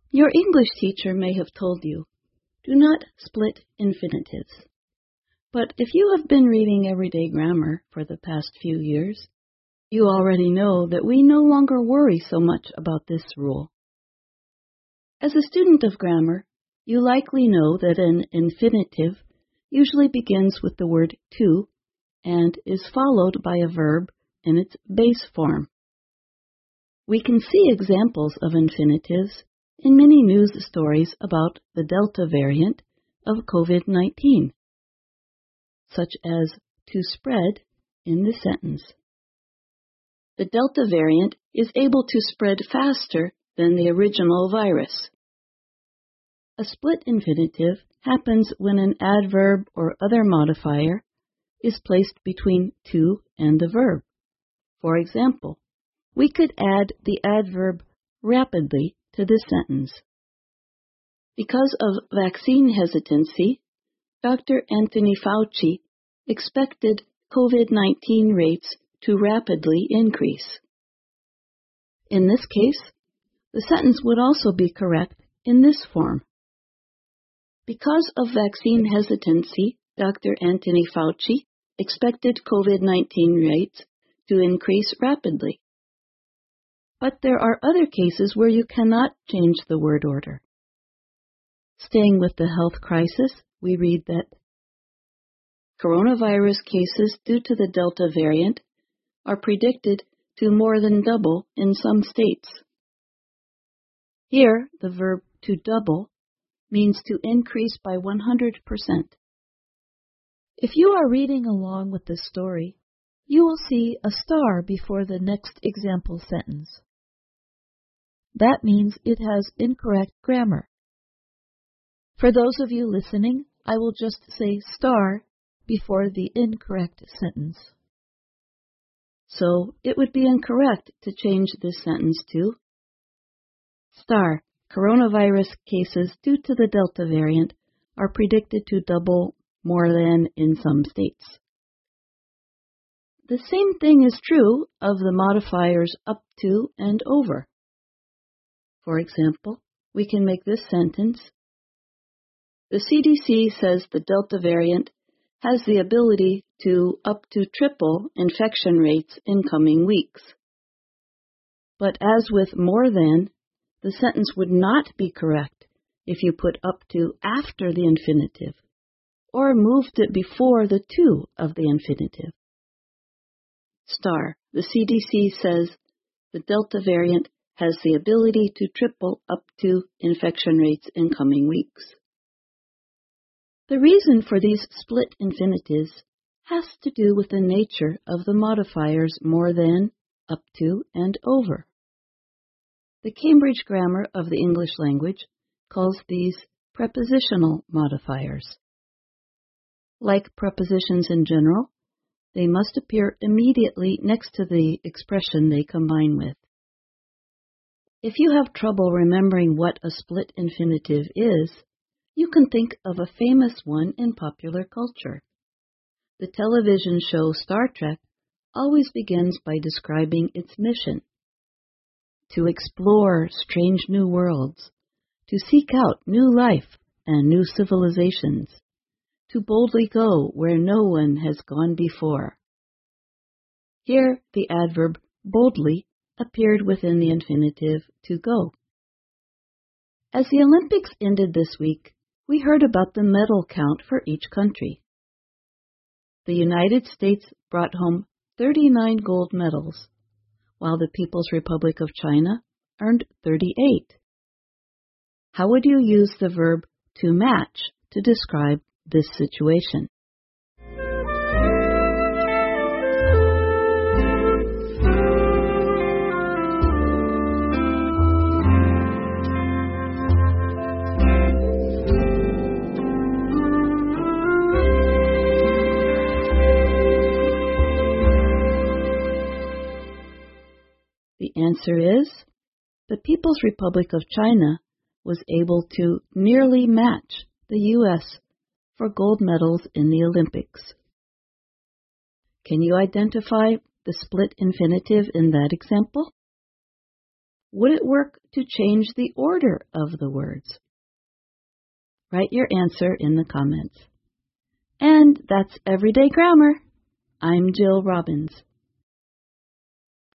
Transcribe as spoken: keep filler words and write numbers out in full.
Your English teacher may have told you, do not split infinitives. But if you have been reading everyday grammar for the past few years, you already know that we no longer worry so much about this rule. As a student of grammar, you likely know that an infinitive usually begins with the word to and is followed by a verb in its base form. We can see examples of infinitives in many news stories about the Delta variant of COVID nineteen, such as to spread in the sentence. The Delta variant is able to spread faster than the original virus. A split infinitive happens when an adverb or other modifier is placed between to and the verb. For example, we could add the adverb rapidly to this sentence. Because of vaccine hesitancy, Doctor Anthony Fauci expected COVID nineteen rates to rapidly increase. In this case, the sentence would also be correct in this form. Because of vaccine hesitancy, Doctor Anthony Fauci expected COVID nineteen rates to increase rapidly. But there are other cases where you cannot change the word order. Staying with the health crisis, we read that coronavirus cases due to the Delta variant are predicted to more than double in some states. Here, the verb to double means to increase by one hundred percent. If you are reading along with this story, you will see a star before the next example sentence. That means it has incorrect grammar. For those of you listening, I will just say star before the incorrect sentence. So it would be incorrect to change this sentence to star. Coronavirus cases due to the Delta variant are predicted to double more than in some states. The same thing is true of the modifiers up to and over. For example, we can make this sentence: the C D C says the Delta variant has the ability to up to triple infection rates in coming weeks. But as with more than, the sentence would not be correct if you put up to after the infinitive or moved it before the to of the infinitive. Star, the C D C says the Delta variant has the ability to triple up to infection rates in coming weeks. The reason for these split infinitives has to do with the nature of the modifiers more than, up to, and over. The Cambridge Grammar of the English language calls these prepositional modifiers. Like prepositions in general, they must appear immediately next to the expression they combine with. If you have trouble remembering what a split infinitive is, you can think of a famous one in popular culture. The television show Star Trek always begins by describing its mission: to explore strange new worlds, to seek out new life and new civilizations, to boldly go where no one has gone before. Here, the adverb boldly appeared within the infinitive to go. As the Olympics ended this week, we heard about the medal count for each country. The United States brought home thirty-nine gold medals, while the People's Republic of China earned thirty-eight. How would you use the verb to match to describe this situation? The answer is, the People's Republic of China was able to nearly match the U S for gold medals in the Olympics. Can you identify the split infinitive in that example? Would it work to change the order of the words? Write your answer in the comments. And that's Everyday Grammar. I'm Jill Robbins.